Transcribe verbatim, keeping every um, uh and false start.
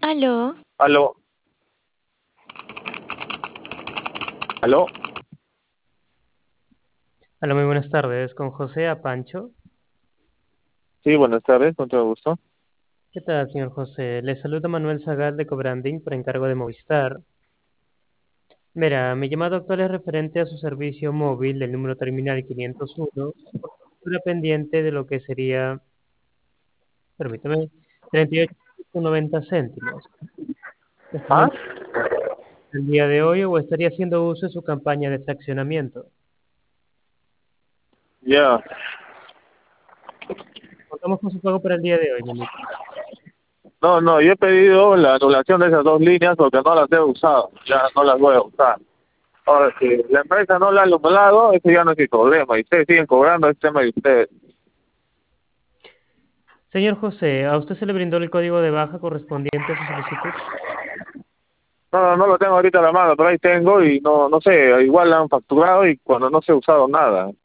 Aló, Aló, aló. Hola, muy buenas tardes. Con José Apancho. Sí, buenas tardes, con todo gusto. ¿Qué tal, señor José? Le saluda Manuel Zagal de Cobranding por encargo de Movistar. Verá, mi llamado actual es referente a su servicio móvil del número terminal quinientos uno, por factura pendiente de lo que sería, permítame, treinta y ocho con noventa céntimos. ¿Está ¿Ah? en el día de hoy o estaría haciendo uso de su campaña de fraccionamiento? Ya. Contamos con su pago para el día de hoy, mi amigo. No, no, yo he pedido la anulación de esas dos líneas porque no las he usado. Ya no las voy a usar. Ahora, si la empresa no la ha anulado, eso ya no es mi problema. Y ustedes siguen cobrando, es tema de ustedes. Señor José, ¿a usted se le brindó el código de baja correspondiente a su solicitud? No, no, no lo tengo ahorita a la mano, pero ahí tengo y no, no sé, igual la han facturado y cuando no se ha usado nada.